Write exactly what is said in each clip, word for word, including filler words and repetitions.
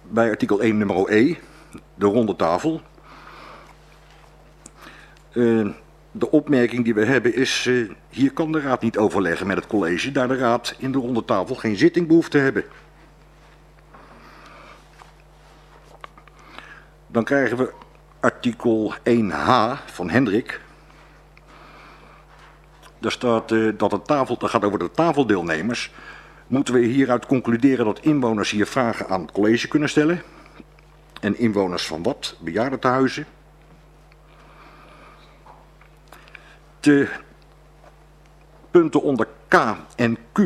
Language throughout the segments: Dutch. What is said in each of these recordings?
bij artikel één nummer E, de ronde tafel. Uh, de opmerking die we hebben is, uh, hier kan de raad niet overleggen met het college, daar de raad in de ronde tafel geen zitting behoeft te hebben. Dan krijgen we artikel één H van Hendrik. Daar staat uh, dat het tafel, dat gaat over de tafeldeelnemers. Moeten we hieruit concluderen dat inwoners hier vragen aan het college kunnen stellen? En inwoners van wat? Bejaardentehuizen. De punten onder K en Q,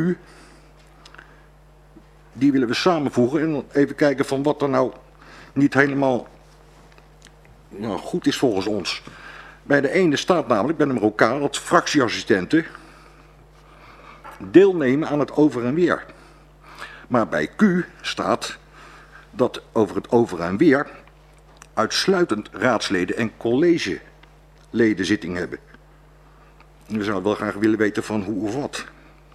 die willen we samenvoegen en even kijken van wat er nou niet helemaal nou, goed is volgens ons. Bij de ene staat namelijk, bij nummer K, dat fractieassistenten deelnemen aan het over en weer. Maar bij Q staat dat over het over en weer uitsluitend raadsleden en collegeleden zitting hebben. We zouden wel graag willen weten van hoe of wat.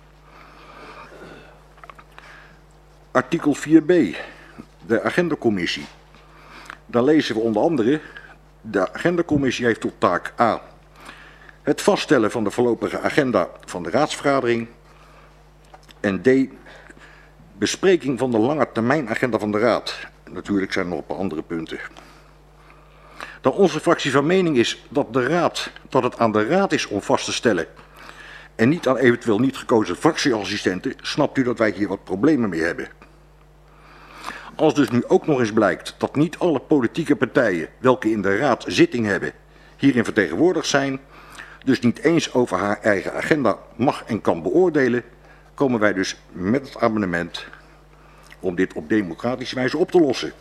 Artikel vier B, de agendacommissie. Daar lezen we onder andere, de agendacommissie heeft tot taak A het vaststellen van de voorlopige agenda van de raadsvergadering en D bespreking van de lange termijn agenda van de raad. Natuurlijk zijn er nog een paar andere punten. Dat onze fractie van mening is dat, de raad, dat het aan de raad is om vast te stellen en niet aan eventueel niet gekozen fractieassistenten, snapt u dat wij hier wat problemen mee hebben. Als dus nu ook nog eens blijkt dat niet alle politieke partijen welke in de raad zitting hebben hierin vertegenwoordigd zijn, dus niet eens over haar eigen agenda mag en kan beoordelen, komen wij dus met het amendement om dit op democratische wijze op te lossen.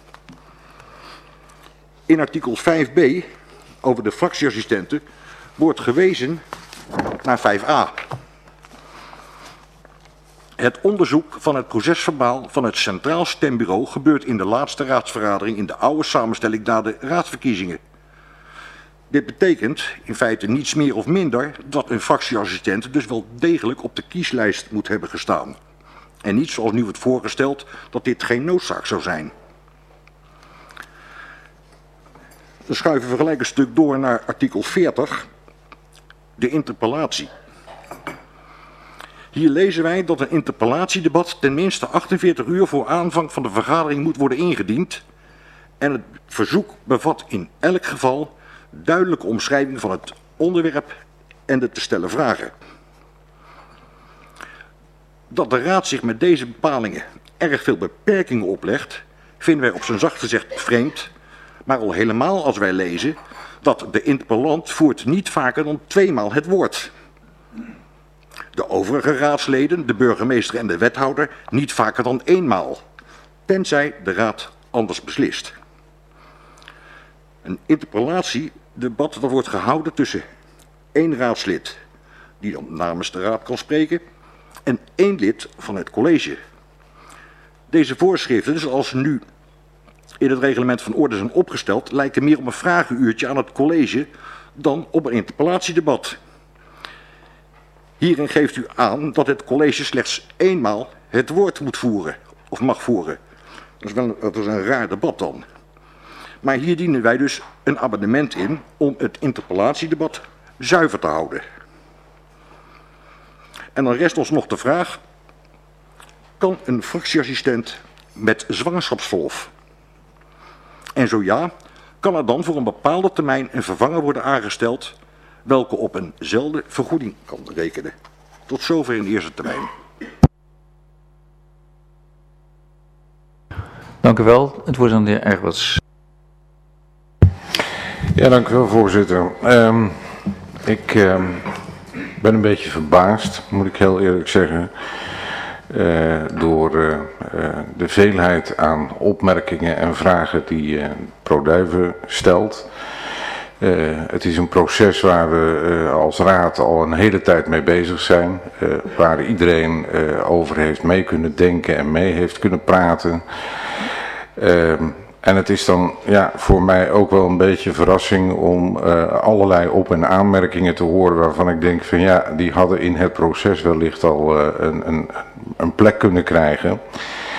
In artikel vijf B over de fractieassistenten wordt gewezen naar vijf A. Het onderzoek van het procesverbaal van het Centraal Stembureau gebeurt in de laatste raadsvergadering in de oude samenstelling na de raadsverkiezingen. Dit betekent in feite niets meer of minder dat een fractieassistent dus wel degelijk op de kieslijst moet hebben gestaan. En niet zoals nu wordt voorgesteld dat dit geen noodzaak zou zijn. Dan schuiven we gelijk een stuk door naar artikel veertig, de interpellatie. Hier lezen wij dat een interpellatiedebat tenminste achtenveertig uur voor aanvang van de vergadering moet worden ingediend. En het verzoek bevat in elk geval duidelijke omschrijving van het onderwerp en de te stellen vragen. Dat de raad zich met deze bepalingen erg veel beperkingen oplegt, vinden wij op zijn zacht gezegd vreemd, maar al helemaal als wij lezen dat de interpellant voert niet vaker dan tweemaal het woord. De overige raadsleden, de burgemeester en de wethouder, niet vaker dan eenmaal, tenzij de raad anders beslist. Een interpellatiedebat dat wordt gehouden tussen één raadslid, die dan namens de raad kan spreken, en één lid van het college. Deze voorschriften, zoals ze nu in het reglement van orde zijn opgesteld, lijken meer op een vragenuurtje aan het college dan op een interpellatiedebat. Hierin geeft u aan dat het college slechts eenmaal het woord moet voeren, of mag voeren. Dat is, wel, dat is een raar debat dan. Maar hier dienen wij dus een amendement in om het interpellatiedebat zuiver te houden. En dan rest ons nog de vraag, kan een fractieassistent met zwangerschapsverlof? En zo ja, kan er dan voor een bepaalde termijn een vervanger worden aangesteld welke op eenzelfde vergoeding kan rekenen. Tot zover in de eerste termijn. Dank u wel. Het woord aan de heer Egberts. Ja, dank u wel, voorzitter. Um, ik um, ben een beetje verbaasd, moet ik heel eerlijk zeggen, uh, door uh, uh, de veelheid aan opmerkingen en vragen die uh, ProDuiven stelt. Uh, het is een proces waar we uh, als raad al een hele tijd mee bezig zijn, uh, waar iedereen uh, over heeft mee kunnen denken en mee heeft kunnen praten. Uh, en het is dan ja, voor mij ook wel een beetje verrassing om uh, allerlei op- en aanmerkingen te horen waarvan ik denk van ja, die hadden in het proces wellicht al uh, een, een, een plek kunnen krijgen.